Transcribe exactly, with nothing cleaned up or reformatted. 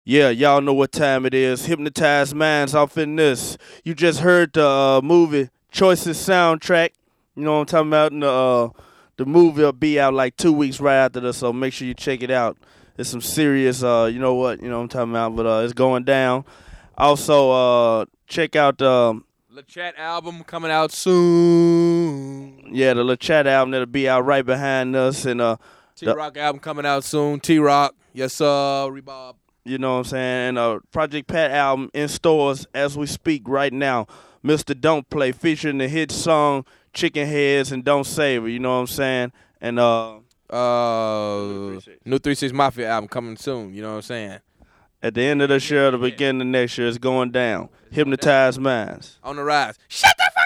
Yeah, y'all know what time it is. Hypnotized Minds off in this. You just heard the uh, movie Choices soundtrack. You know what I'm talking about? And the, uh, the movie will be out like two weeks right after this, so make sure you check it out. It's some serious, uh, you know what, you know what I'm talking about, but uh, it's going down. Also, uh, check out um, the Chat album coming out soon. Yeah, the LeChat album that'll be out right behind us. And uh, T-Rock album coming out soon. T-Rock, yes sir, Rebob. You know what I'm saying? And uh, Project Pat album in stores as we speak right now. Mister Don't Play featuring the hit song Chicken Heads and Don't Savor. You know what I'm saying? And uh, uh, New three six Mafia album coming soon. You know what I'm saying? At the end of this year, the beginning of next year, it's going down. Hypnotized Minds. On the rise. Shut the fuck